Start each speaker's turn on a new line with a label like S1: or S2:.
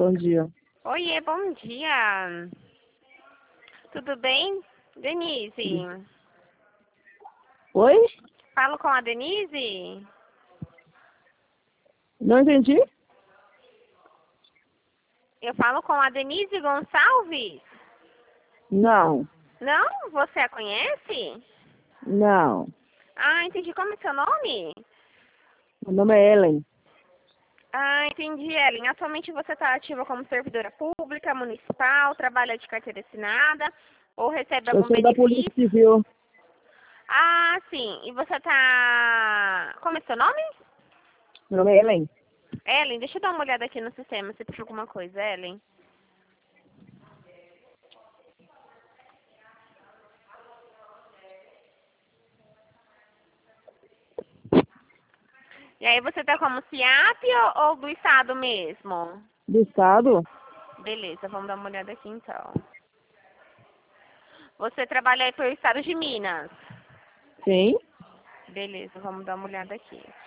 S1: Bom dia.
S2: Oiê, bom dia. Tudo bem? Denise.
S1: Oi?
S2: Falo com a Denise?
S1: Não entendi?
S2: Eu falo com a Denise Gonçalves?
S1: Não.
S2: Não? Você a conhece?
S1: Não.
S2: Ah, entendi. Como é seu nome?
S1: Meu nome é Ellen.
S2: Ah, entendi, Ellen. Atualmente você está ativa como servidora pública, municipal, trabalha de carteira assinada ou recebe
S1: Eu
S2: algum
S1: sou da Polícia
S2: benefício?
S1: Civil.
S2: Ah, sim. E você tá... Como é seu nome?
S1: Meu nome é Ellen.
S2: Ellen, deixa eu dar uma olhada aqui no sistema se tem alguma coisa, Ellen. E aí você tá como CIAP ou do estado mesmo?
S1: Do Estado?
S2: Beleza, vamos dar uma olhada aqui então. Você trabalha aí pelo estado de Minas?
S1: Sim.
S2: Beleza, vamos dar uma olhada aqui.